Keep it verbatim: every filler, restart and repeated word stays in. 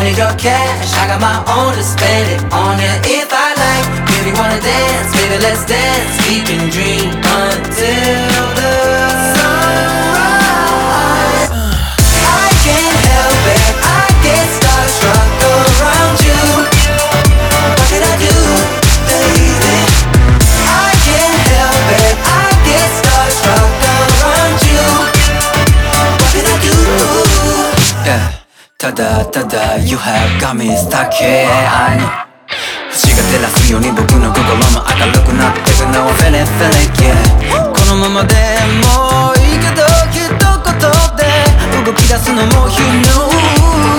need your cash, I got my own to spend it on it if I like. Baby wanna dance, baby let's dance. We can dream until the sunrise. I can't help it, I get starstruck around you. What did I do, baby? I can't help it, I get starstruck around you. What did I do? Yeah. tada tada You have got me stuck here I know星が照らすように僕の心も明るくなってくのはフェレフェレ yeah このままでもいいけど一言で動き出すのも You know